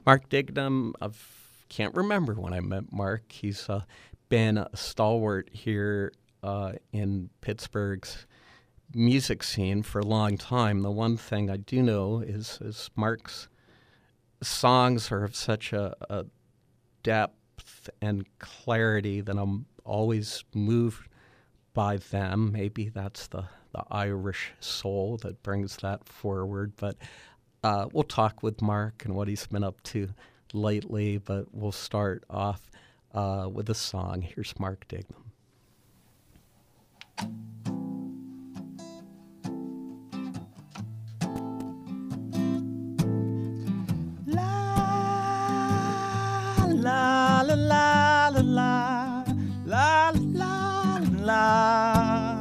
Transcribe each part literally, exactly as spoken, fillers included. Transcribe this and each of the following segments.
Mark Dignam, I can't remember when I met Mark. He's uh, been a stalwart here uh, in Pittsburgh's music scene for a long time. The one thing I do know is, is Mark's songs are of such a, a depth and clarity that I'm always moved by them. Maybe that's the, the Irish soul that brings that forward. But uh, we'll talk with Mark and what he's been up to lately. But we'll start off uh, with a song. Here's Mark Dignam. La la la la la la la la.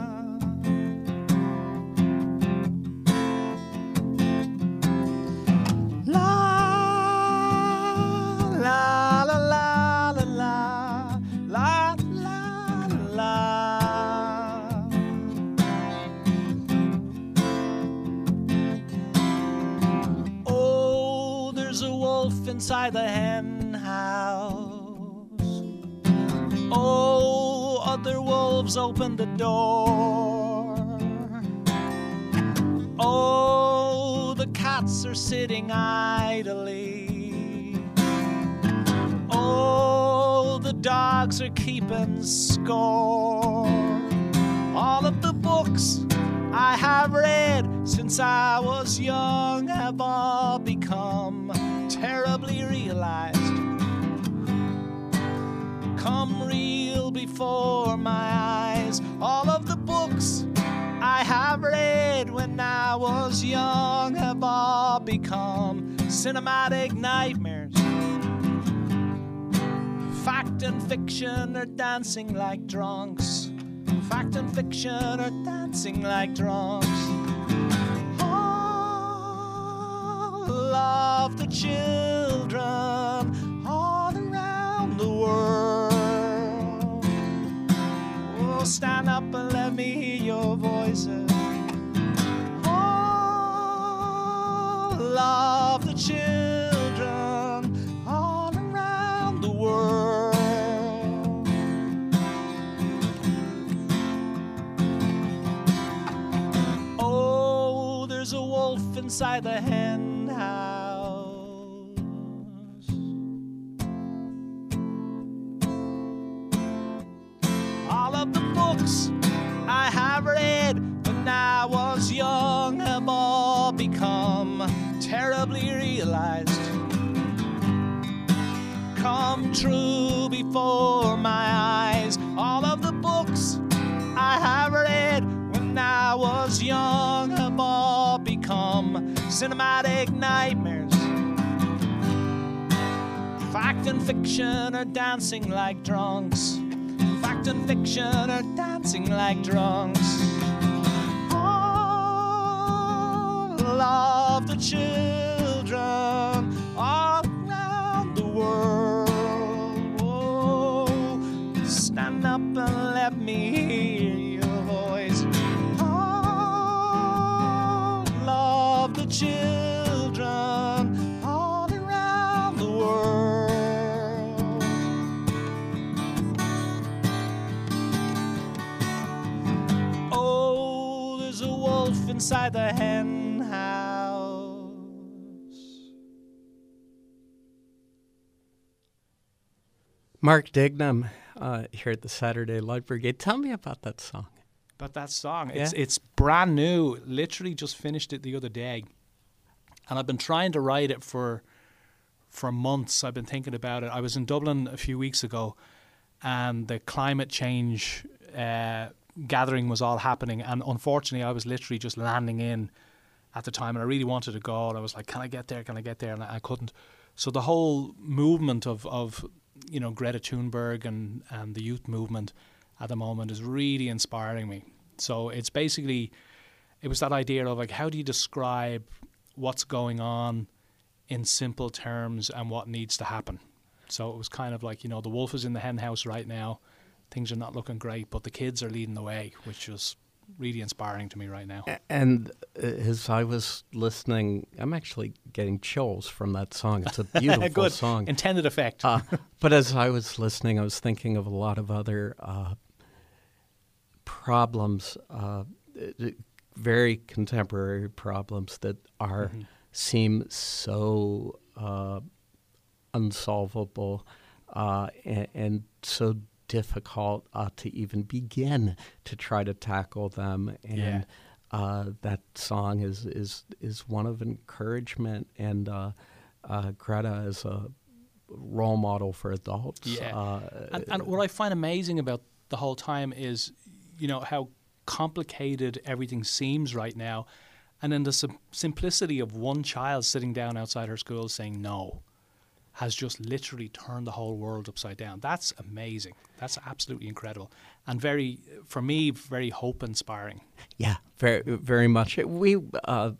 La la la la la la la la la. Oh, there's a wolf inside the hen house. Oh, other wolves open the door. Oh, the cats are sitting idly. Oh, the dogs are keeping score. All of the books I have read since I was young have all become terribly realized, come real before my eyes. All of the books I have read when I was young have all become cinematic nightmares. Fact and fiction are dancing like drunks. Fact and fiction are dancing like drunks. All of the children all around the world, oh, stand up and let me hear your voices. All of the children all around the world. Oh, there's a wolf inside the hen house. All of the books I have read when I was young have all become terribly realized, come true before my eyes. All of the books I have read when I was young have all become cinematic nightmares. Fact and fiction are dancing like drunks. Fact and fiction are dancing like drunks. All of the children all around the world, oh, stand up and let me hear your voice. All of the children all around the world. Oh, there's a wolf inside the hen house. Mark Dignam uh, here at the Saturday Light Brigade. Tell me about that song. About that song. Yeah. It's it's brand new. Literally just finished it the other day. And I've been trying to write it for for months. I've been thinking about it. I was in Dublin a few weeks ago and the climate change uh, gathering was all happening. And unfortunately, I was literally just landing in at the time and I really wanted to go. And I was like, can I get there? Can I get there? And I, I couldn't. So the whole movement of, of you know, Greta Thunberg and, and the youth movement at the moment is really inspiring me. So it's basically, it was that idea of like, how do you describe what's going on in simple terms and what needs to happen? So it was kind of like, you know, the wolf is in the hen house right now. Things are not looking great, but the kids are leading the way, which was really inspiring to me right now. And as I was listening, I'm actually getting chills from that song. It's a beautiful Good. song. Intended effect. uh, but as I was listening, I was thinking of a lot of other uh, problems, uh, very contemporary problems that are mm-hmm. seem so uh, unsolvable uh, and, and so difficult uh, to even begin to try to tackle them. And yeah. uh, that song is, is is one of encouragement, and uh, uh, Greta is a role model for adults. Yeah. Uh, and, and what I find amazing about the whole time is, you know, how complicated everything seems right now. And then the sim- simplicity of one child sitting down outside her school saying no has just literally turned the whole world upside down. That's amazing. That's absolutely incredible. And very, for me, very hope-inspiring. Yeah, very very much. We, uh,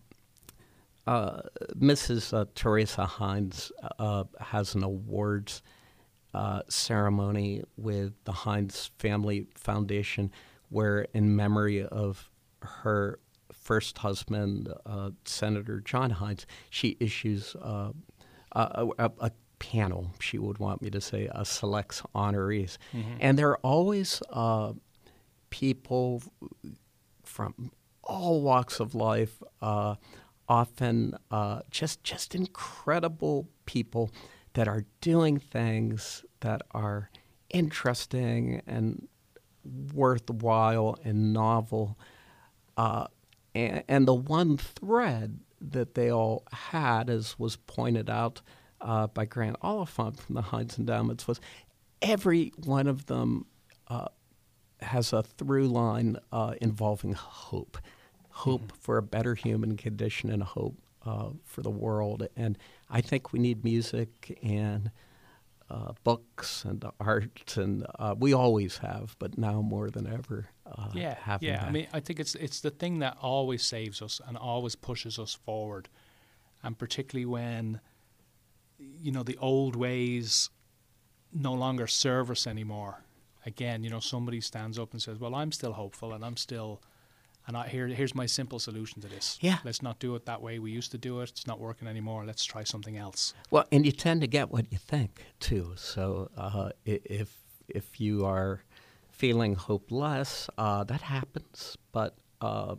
uh, Missus Uh, Teresa Heinz uh, has an awards uh, ceremony with the Heinz Family Foundation where, in memory of her first husband, uh, Senator John Heinz, she issues uh, a, a, a panel, she would want me to say, uh, selects honorees. Mm-hmm. And there are always uh, people from all walks of life, uh, often uh, just just incredible people that are doing things that are interesting and worthwhile and novel. Uh, and, and the one thread that they all had, as was pointed out uh, by Grant Oliphant from the Heinz Endowments, was every one of them uh, has a through line uh, involving hope. Hope mm-hmm. for a better human condition and hope uh, for the world. And I think we need music and uh, books and art, and uh, we always have, but now more than ever. Uh, yeah, having yeah. that. I mean, I think it's it's the thing that always saves us and always pushes us forward, and particularly when, you know, the old ways no longer serve us anymore. Again, you know, somebody stands up and says, "Well, I'm still hopeful, and I'm still." And I, here, here's my simple solution to this. Yeah. Let's not do it that way we used to do it. It's not working anymore. Let's try something else. Well, and you tend to get what you think, too. So uh, if if you are feeling hopeless, uh, that happens. But uh,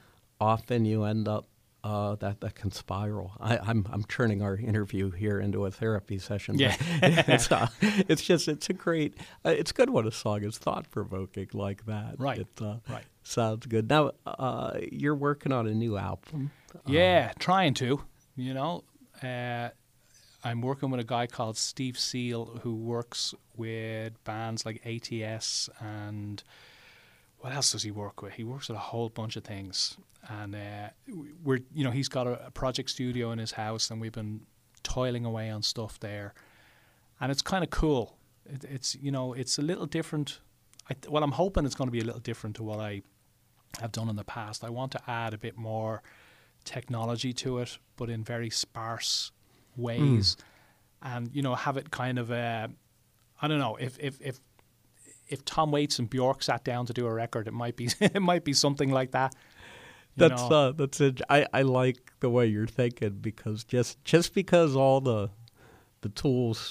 often you end up, uh, that, that can spiral. I, I'm I'm turning our interview here into a therapy session. Yeah. it's, uh, it's just, it's a great, uh, it's good when a song is thought-provoking like that. Right, it, uh, right. Sounds good. Now, uh, you're working on a new album. Yeah, uh, trying to, you know. Uh, I'm working with a guy called Steve Seal who works with bands like A T S and what else does he work with? He works with a whole bunch of things. And uh, we're, you know, he's got a, a project studio in his house and we've been toiling away on stuff there. And it's kind of cool. It, it's, you know, it's a little different. I, well, I'm hoping it's going to be a little different to what I have done in the past. I want to add a bit more technology to it, but in very sparse ways, mm. and you know, have it kind of uh, I don't know if if if if Tom Waits and Bjork sat down to do a record, it might be it might be something like that. That's uh, that's it. I, I like the way you're thinking, because just just because all the the tools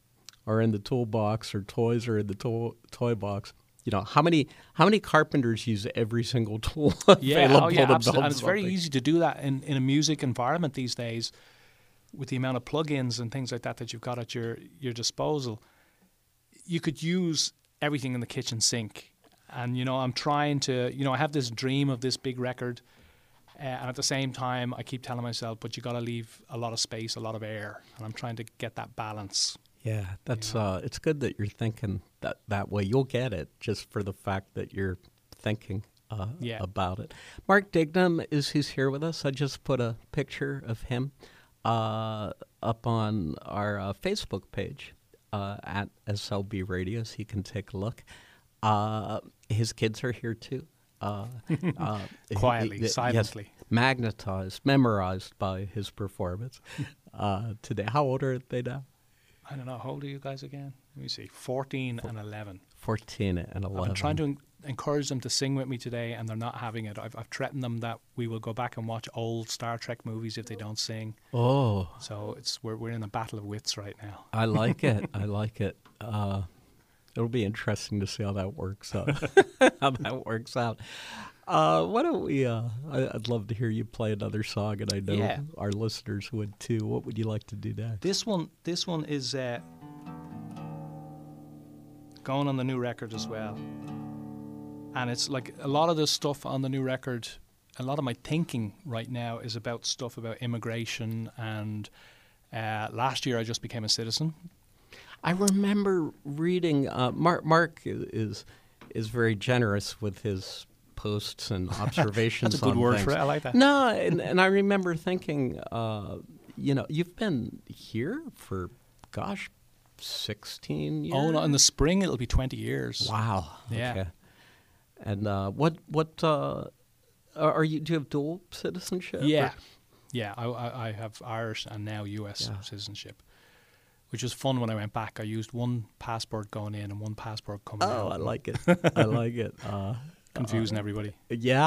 are in the toolbox or toys are in the toy toy box. You know, how many how many carpenters use every single tool yeah, available oh yeah, to absolutely. build And it's something? very easy to do that in, in a music environment these days with the amount of plugins and things like that that you've got at your, your disposal. You could use everything in the kitchen sink. And, you know, I'm trying to, you know, I have this dream of this big record. Uh, and at the same time, I keep telling myself, but you got to leave a lot of space, a lot of air. And I'm trying to get that balance. Yeah, that's you know? uh, it's good that you're thinking that, that way. You'll get it just for the fact that you're thinking uh, yeah. about it. Mark Dignam is who's here with us. I just put a picture of him uh, up on our uh, Facebook page uh, at S L B Radio, so you can take a look. Uh, his kids are here too. Uh, uh, Quietly, he, he, silently. Yes, magnetized, memorized by his performance uh, today. How old are they now? I don't know. How old are you guys again? Let me see. fourteen and eleven. fourteen and eleven. I've been trying to en- encourage them to sing with me today, and they're not having it. I've, I've threatened them that we will go back and watch old Star Trek movies if they don't sing. Oh. So it's we're we're in a battle of wits right now. I like it. I like it. Uh, it'll be interesting to see how that works out. how that works out. Uh, why don't we? Uh, I, I'd love to hear you play another song, and I know Yeah. our listeners would too. What would you like to do next? This one, this one is uh, going on the new record as well, and it's like a lot of the stuff on the new record. A lot of my thinking right now is about stuff about immigration, and uh, last year I just became a citizen. I remember reading. Uh, Mark, Mark is is very generous with his posts and observations. That's a good on word things. for it. I like that. No, and, and I remember thinking, uh, you know, you've been here for, gosh, sixteen years. Oh no! In the spring it'll be twenty years. Wow. Yeah. Okay. And uh, what what uh, are you? Do you have dual citizenship? Yeah, or- yeah. I, I I have Irish and now U S Yeah. citizenship, which was fun when I went back. I used one passport going in and one passport coming out. Oh, I like it. I like it. Uh, Confusing everybody. Yeah.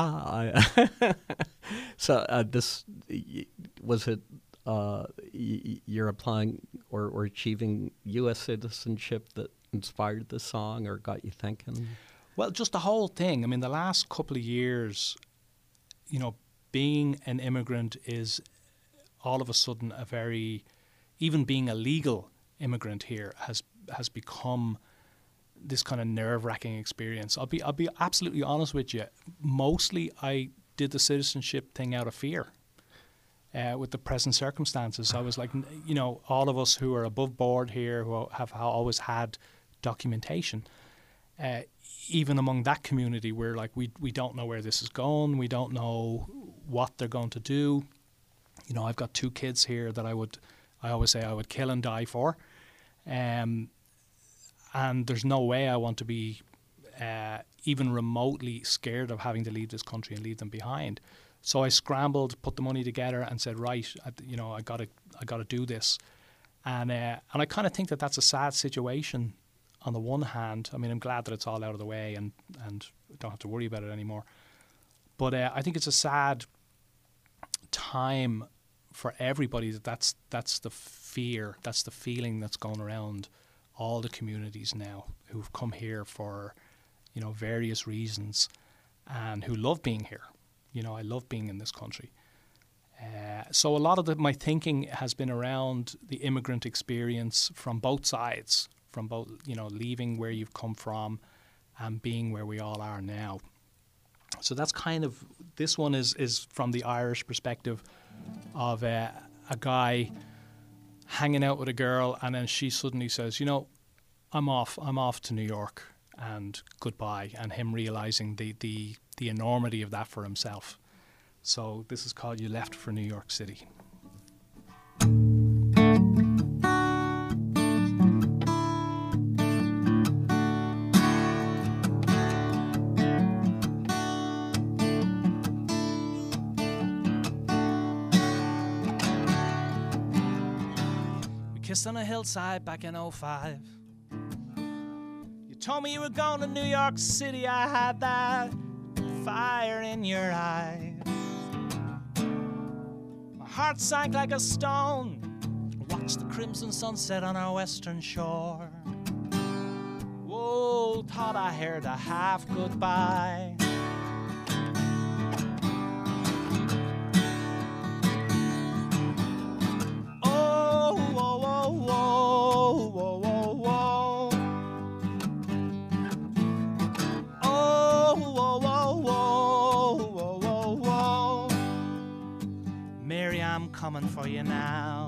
I so uh, this y- was it. Uh, y- you're applying or, or achieving U S citizenship that inspired the song or got you thinking? Well, just the whole thing. I mean, the last couple of years, you know, being an immigrant is all of a sudden a very, even being a legal immigrant here has has become this kind of nerve-wracking experience. I'll be I'll be absolutely honest with you. Mostly, I did the citizenship thing out of fear. Uh, with the present circumstances, I was like, n- you know, all of us who are above board here, who have ha- always had documentation, uh, even among that community, we're like, we we don't know where this is going. We don't know what they're going to do. You know, I've got two kids here that I would, I always say I would kill and die for. Um, and there's no way I want to be uh, even remotely scared of having to leave this country and leave them behind. So I scrambled, put the money together, and said, right, I, you know, I got to, I got to do this. And uh, and I kind of think that that's a sad situation. On the one hand, I mean, I'm glad that it's all out of the way and and don't have to worry about it anymore. But uh, I think it's a sad time for everybody that that's that's the fear, that's the feeling that's going around all the communities now who've come here for, you know, various reasons and who love being here. You know, I love being in this country. Uh, so a lot of the, my thinking has been around the immigrant experience from both sides, from both, you know, leaving where you've come from and being where we all are now. So that's kind of, this one is, is from the Irish perspective of uh, a guy hanging out with a girl, and then she suddenly says, you know, I'm off, I'm off to New York, and goodbye, and him realizing the, the, the enormity of that for himself. So this is called You Left for New York City. We kissed on a hillside back in oh five. You told me you were going to New York City. I had that fire in your eyes. My heart sank like a stone. I watched the crimson sunset on our western shore. Whoa, thought I heard a half goodbye. Oh, whoa, whoa, whoa, whoa, whoa, whoa. Oh, whoa, whoa, whoa, whoa, whoa, whoa. Mary, I'm coming for you now.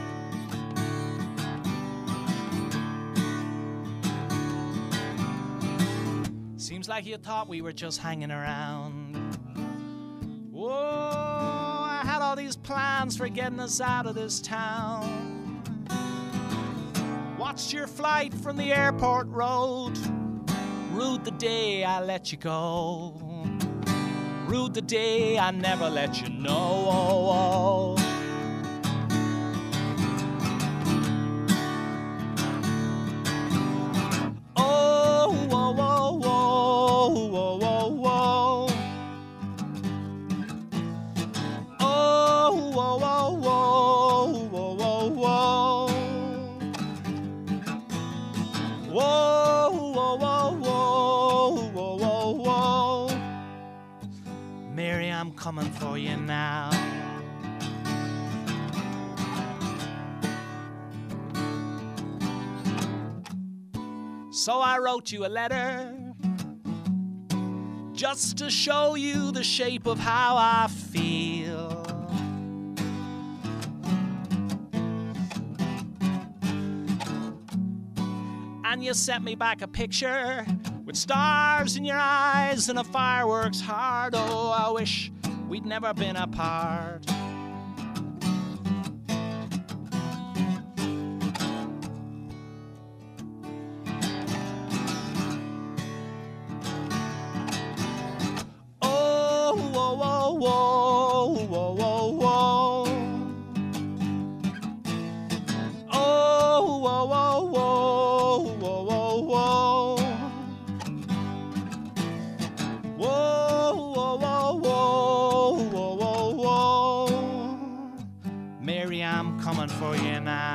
Seems like you thought we were just hanging around. Whoa, I had all these plans for getting us out of this town. Watched your flight from the airport road. Rued the day I let you go. Rued the day I never let you know. Oh, oh. Oh, I'm coming for you now. So I wrote you a letter just to show you the shape of how I feel. And you sent me back a picture with stars in your eyes and a fireworks heart. Oh, I wish we'd never been apart. Oh, whoa, whoa, whoa, whoa, whoa, whoa. Oh, whoa, whoa, whoa, whoa, whoa, whoa. Whoa, whoa, whoa, whoa, whoa, whoa, whoa. Mary, I'm coming for you now.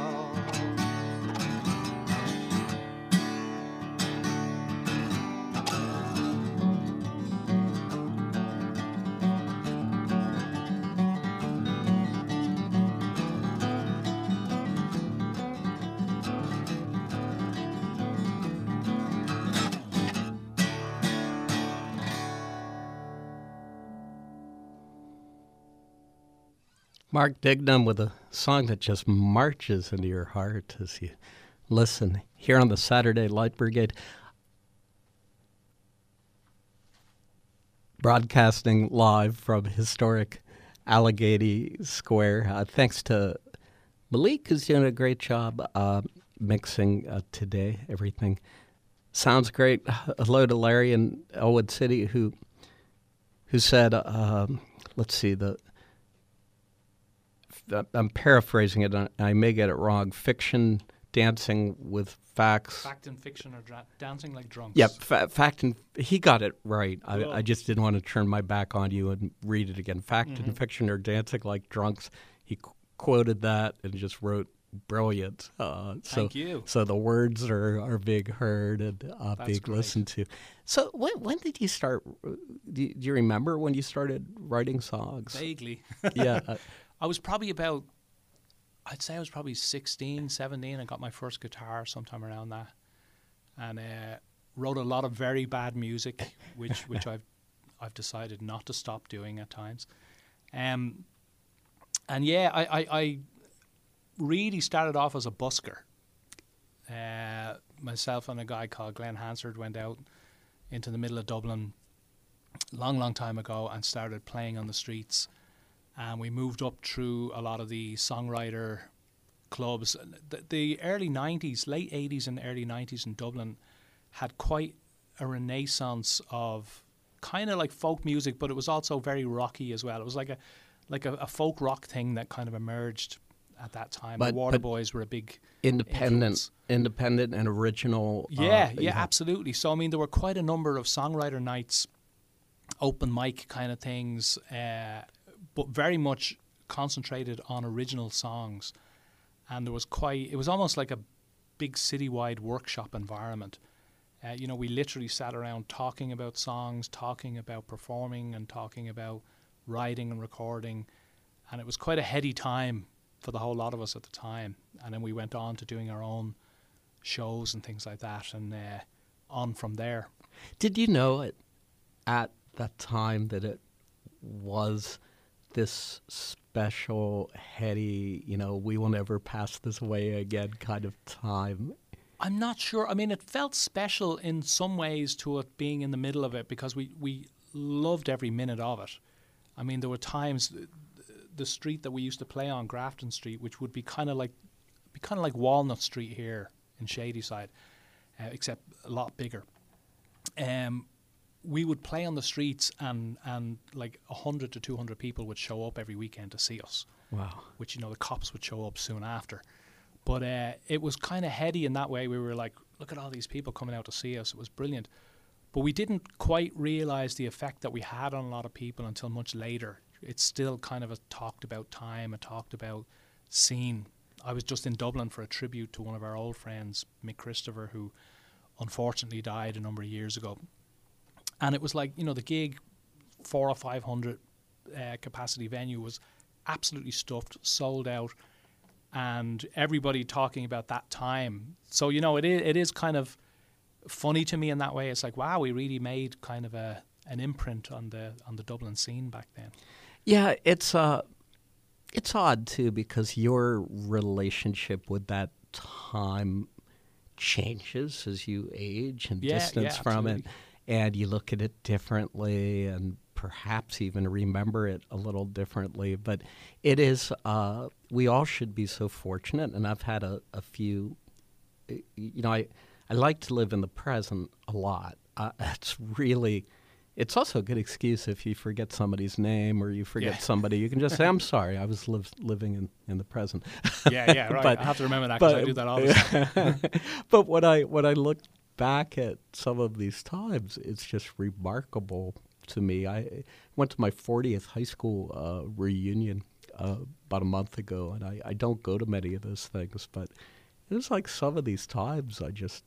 Mark Dignam with a song that just marches into your heart as you listen here on the Saturday Light Brigade. Broadcasting live from historic Allegheny Square. Uh, thanks to Malik, who's doing a great job uh, mixing uh, today. Everything sounds great. Hello to Larry in Elwood City, who who said, um, let's see, the I'm paraphrasing it. I may get it wrong. Fiction dancing with facts. Fact and fiction are dra- dancing like drunks. Yep, fa- fact and he got it right. I, I just didn't want to turn my back on you and read it again. Fact mm-hmm. and fiction are dancing like drunks. He qu- quoted that and just wrote brilliant. Uh, so, Thank you. So the words are, are being heard and uh, being great. listened to. So when when did you start? Do you, do you remember when you started writing songs? Vaguely. Yeah. Uh, I was probably about, I'd say I was probably sixteen, seventeen. I got my first guitar sometime around that. And uh, wrote a lot of very bad music, which which I've I've decided not to stop doing at times. Um, and yeah, I, I, I really started off as a busker. Uh, myself and a guy called Glenn Hansard went out into the middle of Dublin long, long time ago and started playing on the streets. And we moved up through a lot of the songwriter clubs. The, the early nineties, late eighties and early nineties in Dublin had quite a renaissance of kind of like folk music, but it was also very rocky as well. It was like a like a, a folk rock thing that kind of emerged at that time. But, the Waterboys were a big independent, influence. independent and original. Yeah, uh, yeah, yeah, absolutely. So I mean, there were quite a number of songwriter nights, open mic kind of things. Uh, but very much concentrated on original songs. And there was quite, it was almost like a big citywide workshop environment. Uh, you know, we literally sat around talking about songs, talking about performing and talking about writing and recording. And it was quite a heady time for the whole lot of us at the time. And then we went on to doing our own shows and things like that and uh, on from there. Did you know it, at that time that it was this special, heady, you know, we will never pass this way again kind of time? I'm not sure. I mean, it felt special in some ways to it being in the middle of it because we, we loved every minute of it. I mean, there were times, the street that we used to play on, Grafton Street, which would be kind of like be kind of like Walnut Street here in Shadyside, uh, except a lot bigger. Um. We would play on the streets and, and like one hundred to two hundred people would show up every weekend to see us. Wow. Which, you know, the cops would show up soon after. But uh, it was kind of heady in that way. We were like, look at all these people coming out to see us. It was brilliant. But we didn't quite realise the effect that we had on a lot of people until much later. It's still kind of a talked about time, a talked about scene. I was just in Dublin for a tribute to one of our old friends, Mick Christopher, who unfortunately died a number of years ago. And it was like, you know, the gig four or five hundred uh, capacity venue was absolutely stuffed, sold out, and everybody talking about that time. So you know, it is it is kind of funny to me in that way. It's like, wow, we really made kind of a an imprint on the on the Dublin scene back then. Yeah, it's uh, it's odd too because your relationship with that time changes as you age and Yeah, distance yeah, from it, absolutely. and you look at it differently and perhaps even remember it a little differently. But it is, uh, we all should be so fortunate, and I've had a, a few, you know, I, I like to live in the present a lot. Uh, it's really, it's also a good excuse if you forget somebody's name or you forget Yeah. somebody. You can just say, I'm sorry, I was live, living in, in the present. Yeah, yeah, right. But- I have to remember that because I do that all the time. But when I when I look back at some of these times, it's just remarkable to me. I went to my fortieth high school uh, reunion uh, about a month ago, and I, I don't go to many of those things, but it was like some of these times I just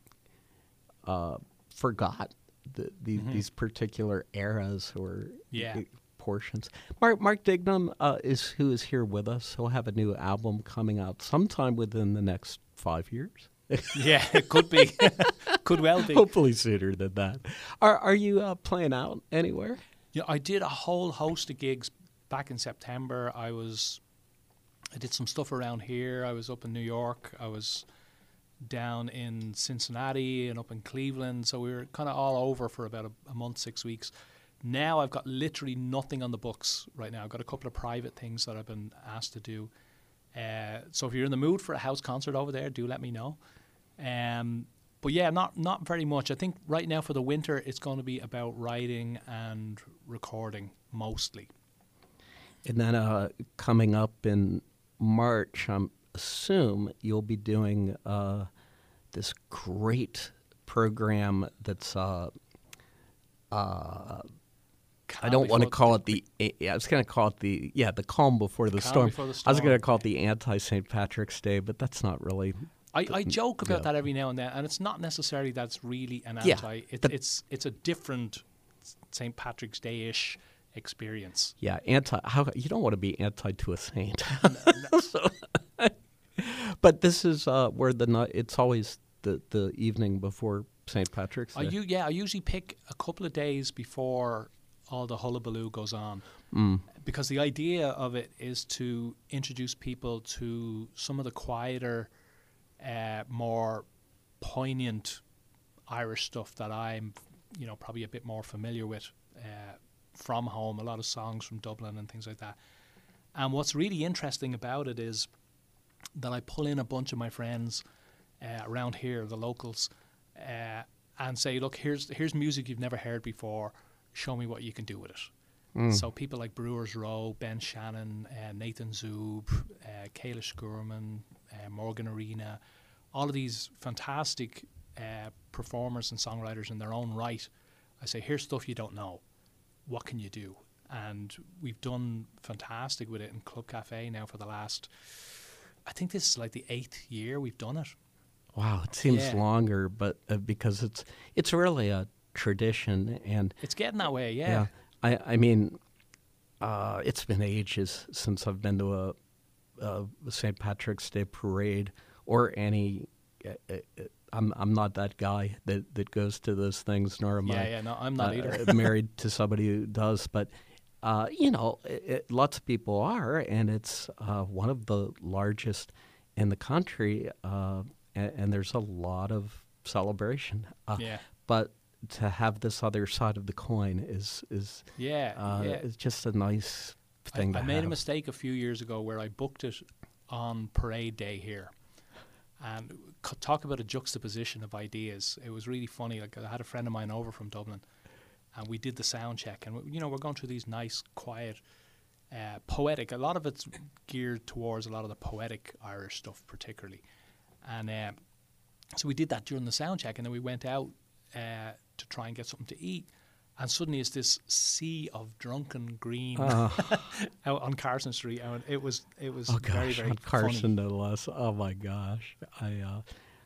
uh, forgot the, the, Mhm. these particular eras or Yeah. uh, portions. Mark, Mark Dignam uh, is who is here with us. He'll have a new album coming out sometime within the next five years. Yeah, it could be. Could well be. Hopefully sooner than that. Are are you uh, playing out anywhere? Yeah, I did a whole host of gigs back in September. I was, I did some stuff around here. I was up in New York. I was down in Cincinnati and up in Cleveland. So we were kind of all over for about a, a month, six weeks. Now I've got literally nothing on the books right now. I've got a couple of private things that I've been asked to do. Uh, so if you're in the mood for a house concert over there, do let me know. Um, but yeah, not not very much. I think right now for the winter, it's going to be about writing and recording mostly. And then uh, coming up in March, I assume you'll be doing uh, this great program that's. Uh, uh, I don't want to call it the. Yeah, I was going to call it the. Yeah, the calm before the Calm storm. Before the I was Storm. going to call it the anti Saint Patrick's Day, but that's not really. I, I joke about yeah. that every now and then, and it's not necessarily that's really an Yeah, anti. It, but- it's it's a different Saint Patrick's Day ish experience. Yeah, anti. How you don't want to be anti to a saint. So- but this is uh, where the night. It's always the the evening before Saint Patrick's Day. I u- yeah, I usually pick a couple of days before all the hullabaloo goes on, Mm. because the idea of it is to introduce people to some of the quieter, uh, more poignant Irish stuff that I'm, you know, probably a bit more familiar with uh, from home. A lot of songs from Dublin and things like that. And what's really interesting about it is that I pull in a bunch of my friends uh, around here, the locals, uh, and say, look, here's here's music you've never heard before. Show me what you can do with it. Mm. So people like Brewers Row, Ben Shannon, uh, Nathan Zub, uh, Kayla Skurman, uh, Morgan Arena, all of these fantastic uh, performers and songwriters in their own right. I say, here's stuff you don't know. What can you do? And we've done fantastic with it in Club Cafe now for the last, I think this is like the eighth year we've done it. Wow, it seems Yeah. longer, but uh, because it's it's really a tradition, and It's getting that way, yeah. yeah, I I mean, uh, it's been ages since I've been to a, a Saint Patrick's Day parade or any. Uh, uh, I'm I'm not that guy that, that goes to those things, nor am Yeah, I. yeah, no, I'm not uh, either. married to somebody who does, but uh, you know, it, it, lots of people are, and it's uh, one of the largest in the country, uh, and, and there's a lot of celebration. Uh, Yeah, But to have this other side of the coin is is yeah, uh, yeah. is just a nice I, thing I to made have. a mistake a few years ago where I booked it on parade day here, and c- talk about a juxtaposition of ideas. It was really funny. Like I had a friend of mine over from Dublin, and we did the sound check, and you know we're going through these nice, quiet, uh, poetic. A lot of it's geared towards a lot of the poetic Irish stuff, particularly, and uh, so we did that during the sound check, and then we went out uh, to try and get something to eat. And suddenly it's this sea of drunken green Oh. out on Carson Street, and it was it was Oh very gosh, very on Carson funny. no less. Oh my gosh, I uh,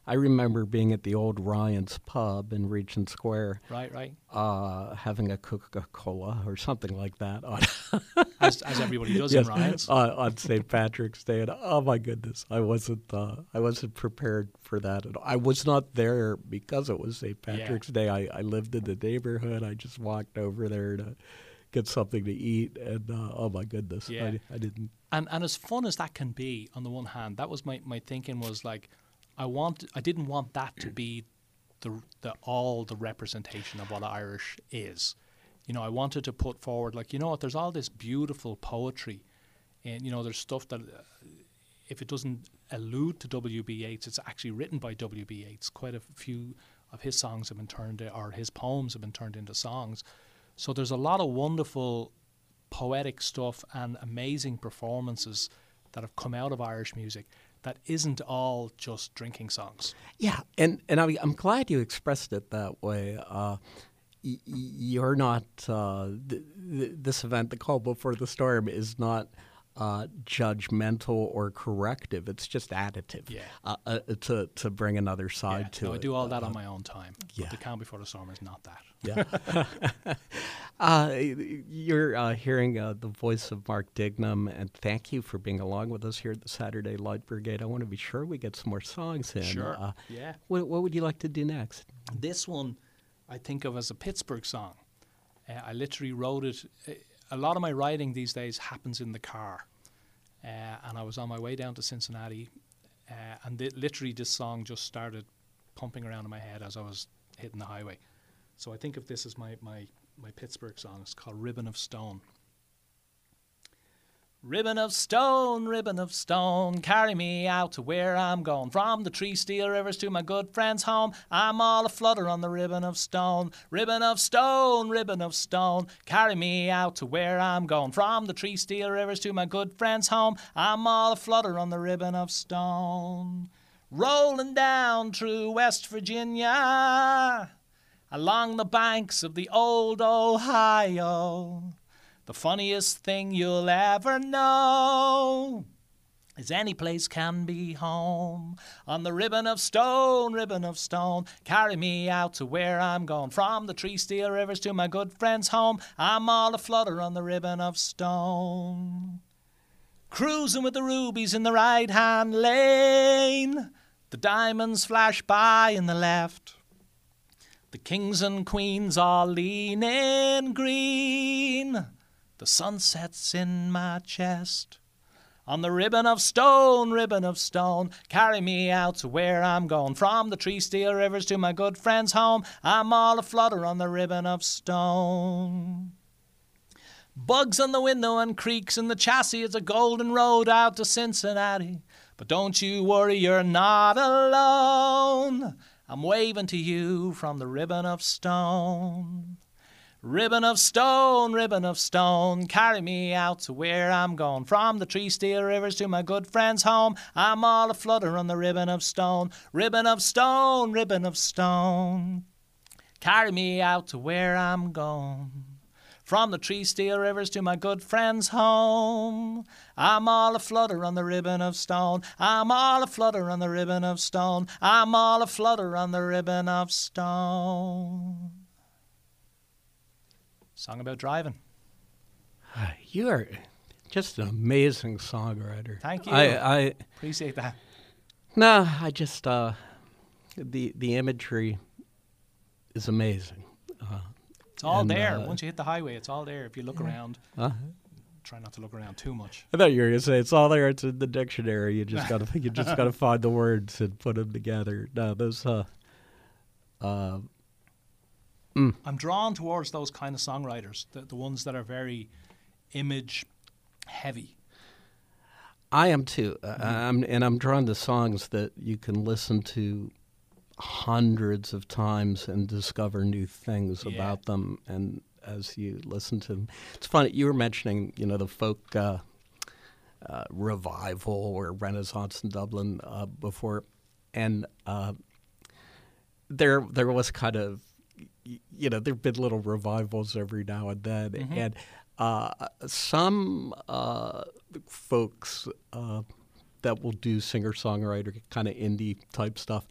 I remember being at the old Ryan's Pub in Regent Square, Right, right. uh, having a Coca-Cola or something like that on As, as everybody does yes, in Ryan's. uh, on Saint Patrick's Day, and oh my goodness, I wasn't uh, I wasn't prepared for that at all. I was not there because it was Saint Patrick's Day. I, I lived in the neighborhood. I just walked over there to get something to eat, and uh, oh my goodness, Yeah. I, I didn't. And and as fun as that can be, on the one hand, that was my, my thinking was like, I want I didn't want that to be the the all the representation of what Irish is. You know, I wanted to put forward, like, you know what, there's all this beautiful poetry, and you know, there's stuff that uh, if it doesn't allude to W B. Yeats, it's actually written by W B. Yeats. Quite a few of his songs have been turned, or his poems have been turned into songs. So there's a lot of wonderful poetic stuff and amazing performances that have come out of Irish music that isn't all just drinking songs. Yeah, and and I, I'm glad you expressed it that way. Uh, y- y- you're not uh, th- th- this event, the Call Before the Storm, is not uh, judgmental or corrective. It's just additive. Yeah. Uh, uh, to to bring another side Yeah, to no, it. I do all that Uh, on my own time. yeah. But the Calm Before the Storm is not that. Yeah. uh, you're uh, hearing uh, the voice of Mark Dignam, and thank you for being along with us here at the Saturday Light Brigade. I want to be sure we get some more songs in. Sure. Uh, Yeah. what, what would you like to do next? This one I think of as a Pittsburgh song. Uh, I literally wrote it. Uh, a lot of my writing these days happens in the car. Uh, and I was on my way down to Cincinnati, uh, and th- literally this song just started pumping around in my head as I was hitting the highway. So I think of this as my, my, my Pittsburgh song. It's called Ribbon of Stone. Ribbon of stone, ribbon of stone, carry me out to where I'm going. From the tree steel rivers to my good friend's home, I'm all aflutter on the ribbon of stone. Ribbon of stone, ribbon of stone, carry me out to where I'm going. From the tree steel rivers to my good friend's home, I'm all aflutter on the ribbon of stone. Rolling down through West Virginia, along the banks of the old Ohio. The funniest thing you'll ever know is any place can be home. On the ribbon of stone, ribbon of stone, carry me out to where I'm going. From the tree steel rivers to my good friend's home, I'm all aflutter on the ribbon of stone. Cruising with the rubies in the right-hand lane, the diamonds flash by in the left. The kings and queens all leaning green. The sun sets in my chest. On the ribbon of stone, ribbon of stone, carry me out to where I'm going. From the tree steel rivers to my good friend's home, I'm all aflutter on the ribbon of stone. Bugs on the window and creaks in the chassis, it's a golden road out to Cincinnati. But don't you worry, you're not alone. I'm waving to you from the ribbon of stone. Ribbon of stone, ribbon of stone, carry me out to where I'm going. From the tree steel rivers to my good friend's home, I'm all aflutter on the ribbon of stone. Ribbon of stone, ribbon of stone, carry me out to where I'm going. From the tree steel rivers to my good friend's home, I'm all aflutter on the ribbon of stone. I'm all aflutter on the ribbon of stone. I'm all aflutter on the ribbon of stone. Song about driving. You are just an amazing songwriter. Thank you. I, I Appreciate that. no, I just uh, the the imagery is amazing. Uh, It's all and, there. uh, Once you hit the highway, it's all there. If you look around, uh, try not to look around too much. I thought you were going to say it's all there. It's in the dictionary. You just got to you just got to find the words and put them together. No, those. Uh, uh, mm. I'm drawn towards those kind of songwriters, the, the ones that are very image heavy. I am too, uh, I'm, and I'm drawn to songs that you can listen to hundreds of times and discover new things Yeah. about them. And as you listen to them, it's funny. You were mentioning, you know, the folk uh, uh, revival or Renaissance in Dublin uh, before, and uh, there there was kind of, you know, there've been little revivals every now and then, Mm-hmm. and uh, some uh, folks uh, that will do singer-songwriter kind of indie type stuff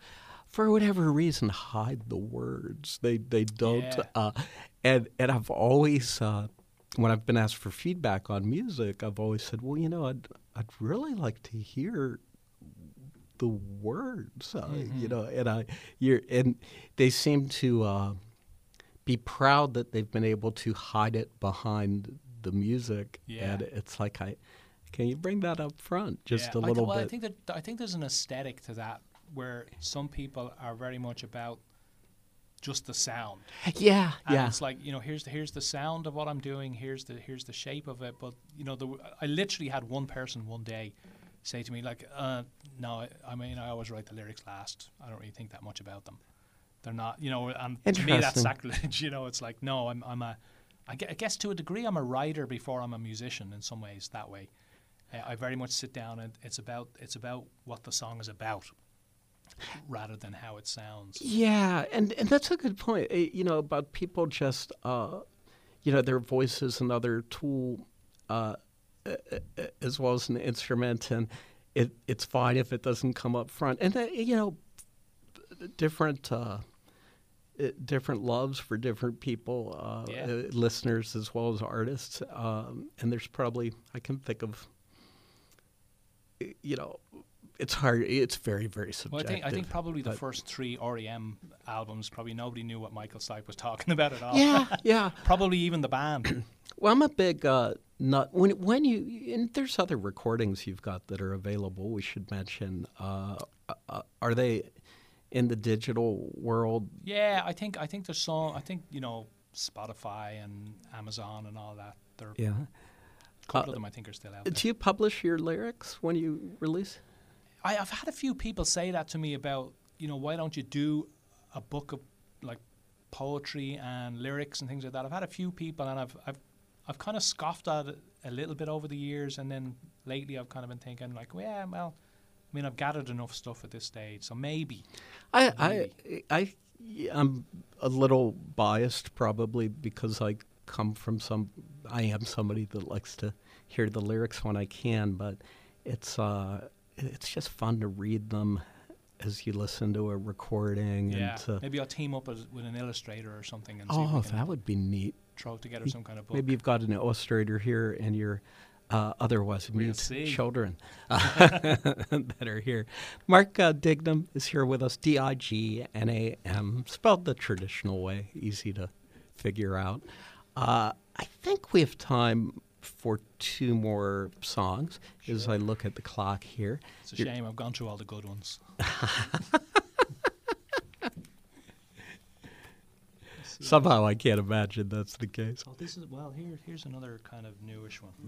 for whatever reason, hide the words. They they don't. Yeah. Uh, and and I've always, uh, when I've been asked for feedback on music, I've always said, well, you know, I'd I'd really like to hear the words, uh, Mm-hmm. you know, and I, you're, and they seem to uh, be proud that they've been able to hide it behind the music. Yeah. And it's like, I, can you bring that up front just Yeah, a I little th- well, bit? I think that I think there's an aesthetic to that where some people are very much about just the sound. Yeah, And yeah. it's like, you know, here's the here's the sound of what I'm doing. Here's the here's the shape of it. But you know, the, I literally had one person one day say to me like, uh, "No, I, I mean, I always write the lyrics last. I don't really think that much about them. They're not, you know." And to me, that's Interesting. sacrilege. You know, it's like, no, I'm I'm a, I gue- I guess to a degree, I'm a writer before I'm a musician in some ways. That way, uh, I very much sit down and it's about it's about what the song is about, rather than how it sounds. Yeah, and, and that's a good point. eh, You know, about people just, uh, you know, their voice is another tool uh, eh, eh, as well as an instrument, and it it's fine if it doesn't come up front. And that, you know, different uh, eh, different loves for different people, uh, Yeah. uh, listeners as well as artists. Um, and there's probably I can think of, eh, you know, it's hard. It's very very Well, I subjective. think I think probably the but- first three R E M albums, probably nobody knew what Michael Stipe was talking about at all. Yeah, yeah. Probably even the band. Well, I'm a big uh, nut. When when you and there's other recordings you've got that are available. We should mention. Uh, uh, are they in the digital world? Yeah, I think I think there's some. I think you know Spotify and Amazon and all that. There, Yeah. a couple Uh, of them I think are still out there. Do you publish your lyrics when you release? I, I've had a few people say that to me about, you know, why don't you do a book of like poetry and lyrics and things like that. I've had a few people, and I've I've I've kind of scoffed at it a little bit over the years, and then lately I've kind of been thinking like, well, yeah, well, I mean, I've gathered enough stuff at this stage, so maybe. I I I I'm a little biased probably because I come from some. I am somebody that likes to hear the lyrics when I can, but it's uh it's just fun to read them as you listen to a recording. Yeah, And to, maybe I'll team up as, with an illustrator or something and see if oh, we can that would be neat. throw together some kind of book. Maybe you've got an illustrator here and your uh, otherwise We'll mute see. children uh, that are here. Mark uh, Dignam is here with us, D I G N A M, spelled the traditional way, easy to figure out. Uh, I think we have time for two more songs as I look at the clock here. It's a You're- shame I've gone through all the good ones. Somehow I can't imagine that's the case. Oh, this is well. Here, here's another kind of newish one.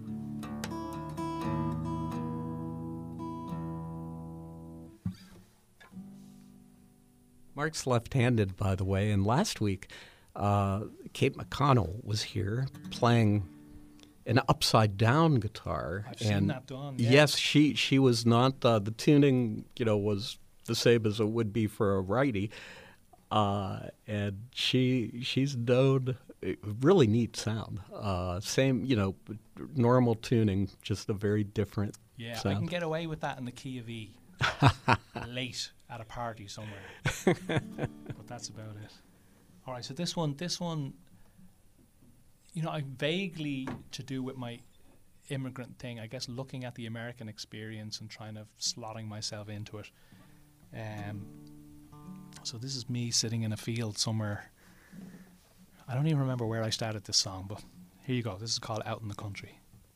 Mark's left-handed, by the way, and last week, uh, Kate McConnell was here playing an upside-down guitar. I've seen and that done, yeah. Yes, she she was not uh, the tuning. You know, was the same as it would be for a righty, uh, and she she's known a really neat sound. Uh, same, you know, normal tuning, just a very different Yeah, I sound. can get away with that in the key of E. Late at a party somewhere. But that's about it. All right, so this one, this one, you know, I vaguely to do with my immigrant thing, I guess looking at the American experience and trying to slotting myself into it. Um, so this is me sitting in a field somewhere. I don't even remember where I started this song, but here you go. This is called Out in the Country.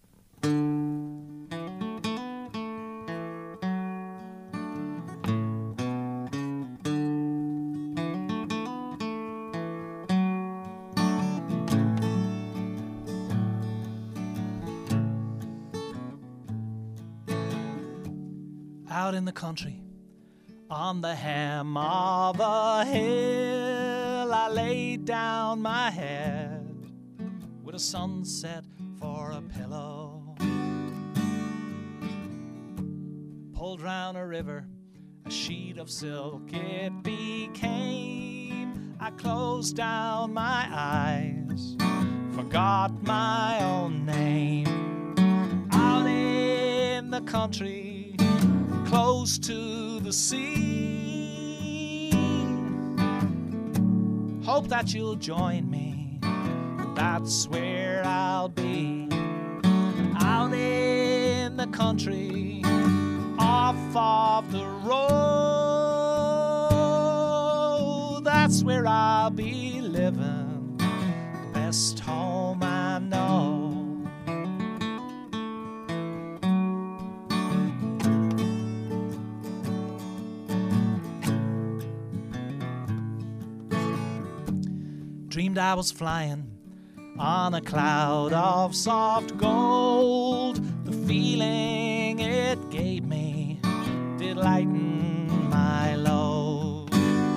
Out in the country, on the hem of a hill, I laid down my head with a sunset for a pillow. Pulled round a river, a sheet of silk it became. I closed down my eyes, forgot my own name. Out in the country, close to the sea, hope that you'll join me. That's where I'll be, out in the country, off of the road. That's where I'll be living, the best home I know. Dreamed I was flying on a cloud of soft gold. The feeling it gave me did lighten my load.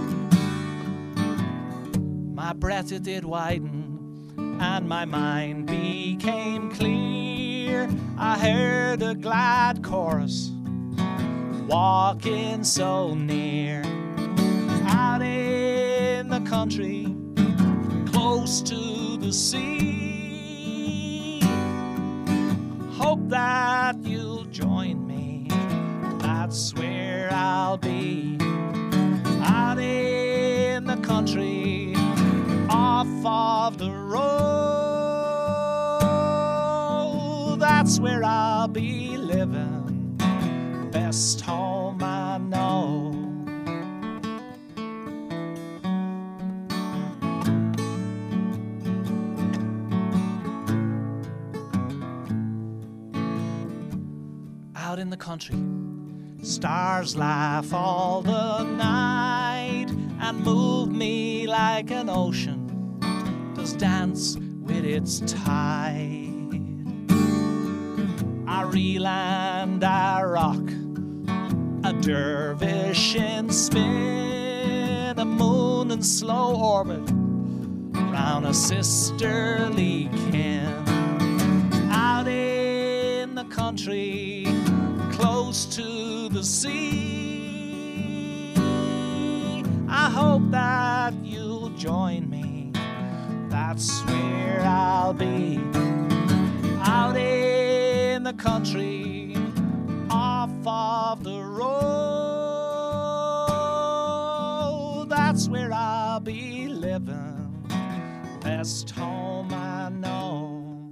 My breath it did widen and my mind became clear. I heard a glad chorus walking so near, out in the country, close to the sea. Hope that you'll join me, that's where I'll be, out in the country, off of the road. That's where I'll be living, best home I know. Out in the country, stars laugh all the night and move me like an ocean does dance with its tide. I reel and I rock, a dervish in spin, a moon in slow orbit round a sisterly kin. Out in the country, close to the sea, I hope that you'll join me, that's where I'll be, out in the country, off of the road. That's where I'll be living, best home I know.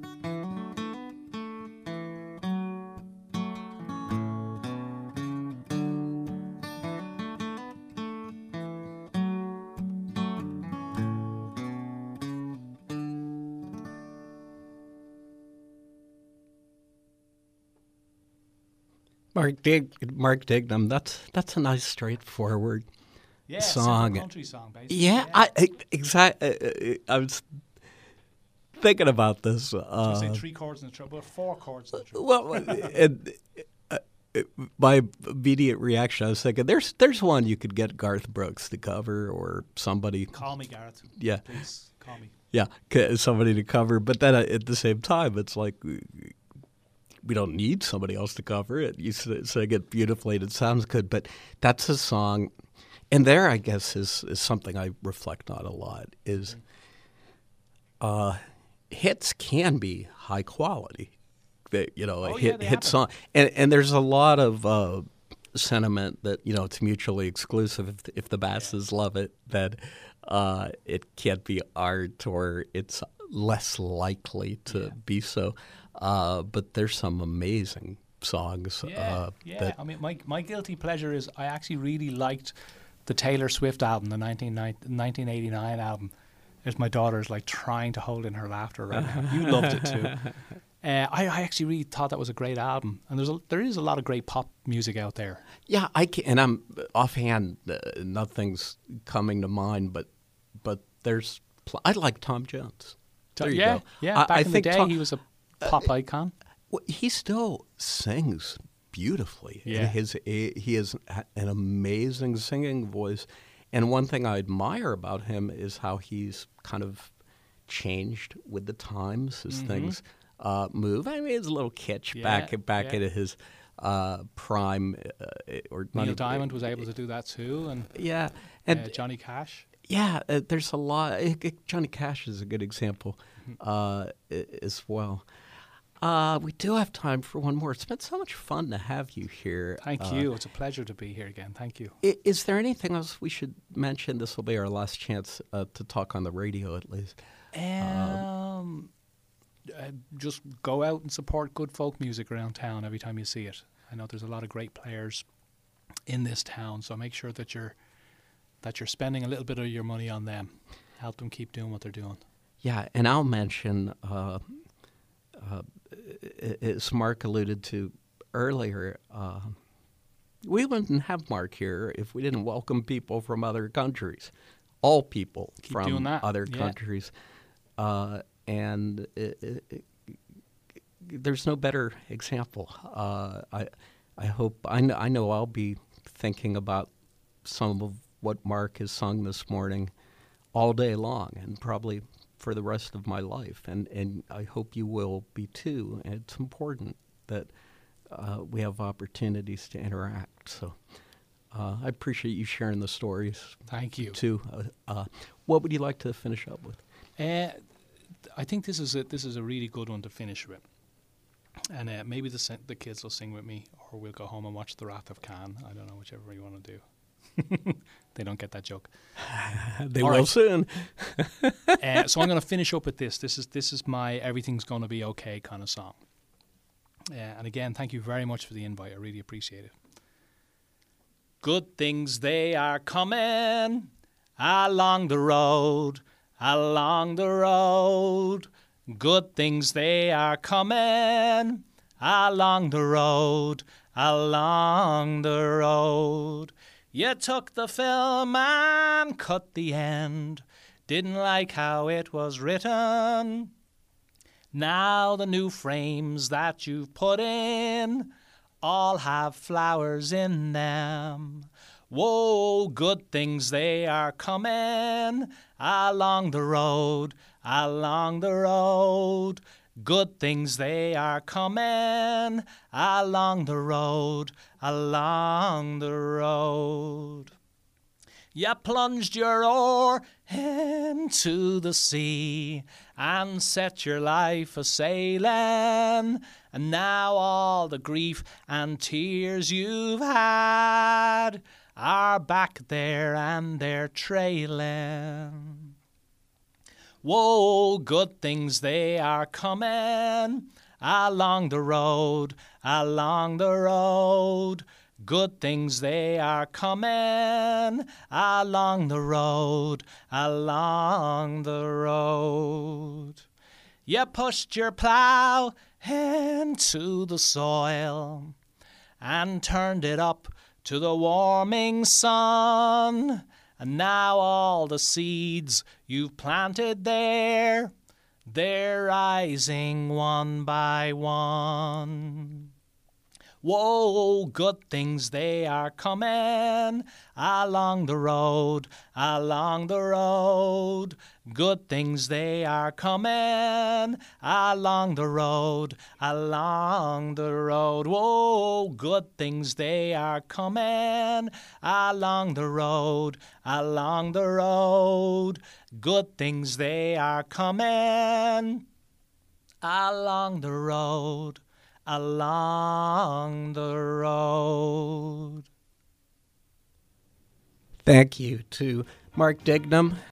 Mark Dig, Mark Dignam. That's that's a nice, straightforward yeah, song. Simple country song, basically. Yeah, yeah. I exactly. I was thinking about this. Uh, Did you say three chords in the trouble, or four chords in the trouble? well, and, uh, my immediate reaction, I was thinking, there's there's one you could get Garth Brooks to cover, or somebody. Call me, Gareth. Yeah. Please call me. Yeah, c- somebody to cover. But then uh, at the same time, it's like, we don't need somebody else to cover it. You sing it beautifully and it sounds good, but that's a song. And there, I guess, is, is something I reflect on a lot, is uh, hits can be high quality. They, you know, a Oh, yeah, hit they hit happen. song. And, and there's a lot of uh, sentiment that, you know, it's mutually exclusive. If, if the masses love it, then uh, it can't be art, or it's less likely to Yeah. be so. Uh, but there's some amazing songs. Yeah, uh, yeah. that, I mean, my my guilty pleasure is I actually really liked the Taylor Swift album, the nineteen eighty-nine album. There's my daughter's like trying to hold in her laughter right now. You loved it too. Uh, I, I actually really thought that was a great album, and there's a, there is a lot of great pop music out there. yeah, I can, and I'm offhand, uh, nothing's coming to mind, but but there's pl- I like Tom Jones. There you yeah, go. yeah. I, Back I in the think day, Tom- he was a pop icon. Well, he still sings beautifully. Yeah. And his he has an amazing singing voice, and one thing I admire about him is how he's kind of changed with the times as Mm-hmm. things uh, move. I mean, it's a little kitsch Yeah, back back yeah. into his uh, prime, uh, or not Neil even- Diamond was able to do that too, and Yeah, and uh, Johnny Cash. yeah, uh, there's a lot. uh, Johnny Cash is a good example uh, i- as well. Uh, we do have time for one more. It's been so much fun to have you here. Thank uh, you. It's a pleasure to be here again. Thank you. I- is there anything else we should mention? This will be our last chance uh, to talk on the radio, at least. Um, uh, just go out and support good folk music around town every time you see it. I know there's a lot of great players in this town, so make sure that you're that you're spending a little bit of your money on them. Help them keep doing what they're doing. Yeah, and I'll mention, uh, uh, as Mark alluded to earlier, uh, we wouldn't have Mark here if we didn't welcome people from other countries, all people Keep from doing that. other Yeah. countries. Uh, and it, it, it, there's no better example. Uh, I I hope, I know, I know I'll be thinking about some of what Mark has sung this morning all day long, and probably for the rest of my life, and, and I hope you will be too. And it's important that uh, we have opportunities to interact. So uh, I appreciate you sharing the stories Thank you. too. Uh, uh, what would you like to finish up with? Uh, I think this is a this is a really good one to finish with, and uh, maybe the si- the kids will sing with me, or we'll go home and watch The Wrath of Khan. I don't know, whichever you want to do. They don't get that joke. They All will right. soon. Uh, so I'm going to finish up with this. This is this is my everything's going to be okay kind of song. Uh, and again, thank you very much for the invite. I really appreciate it. Good things they are coming along the road, along the road. Good things they are coming along the road, along the road. You took the film and cut the end. Didn't like how it was written. Now the new frames that you've put in all have flowers in them. Whoa, good things they are coming along the road, along the road. Good things they are coming along the road, along the road. You plunged your oar into the sea and set your life a-sailing, and now all the grief and tears you've had are back there and they're trailing. Whoa, good things they are coming along the road, along the road. Good things they are coming along the road, along the road. You pushed your plow into the soil and turned it up to the warming sun. And now all the seeds you've planted there, they're rising one by one. Whoa, good things they are coming along the road, along the road. Good things they are coming along the road, along the road. Whoa, good things they are coming along the road, along the road. Good things they are coming along the road, along the road. Thank you to Mark Dignam